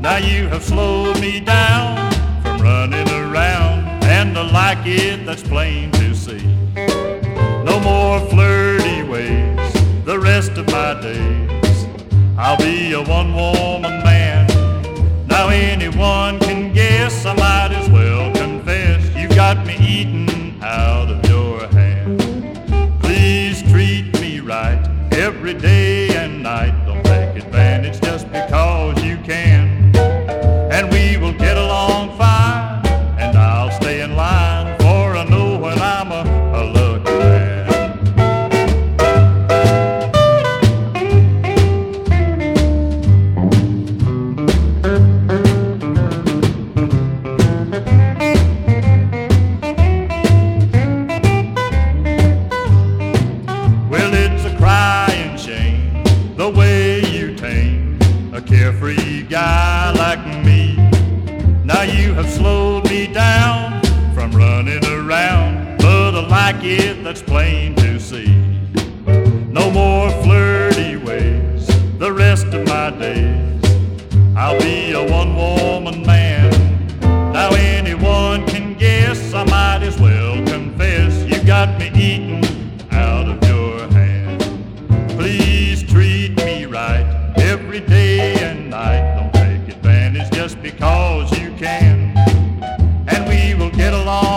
Now you have slowed me down from running around, and I like it, that's plain to see. No more flirty ways the rest of my days. I'll be a one-woman man. Now anyone can guess, I might as well confess, you got me eating out of your hand. Please treat me right every day and night. Don't take advantage just because you can. And we will get along fine, and I'll stay in line, for I know when I'm a lucky man. Well, it's a crying shame the way you tame a carefree guy like me. Now you have slowed me down from running around, but I like it, that's plain to see. No more flirty ways the rest of my days. I'll be a one-woman man. Now anyone can guess, I might as well confess, you got me eating out of your hand. Please treat me right every day and night. Don't take advantage just because you can. And we will get along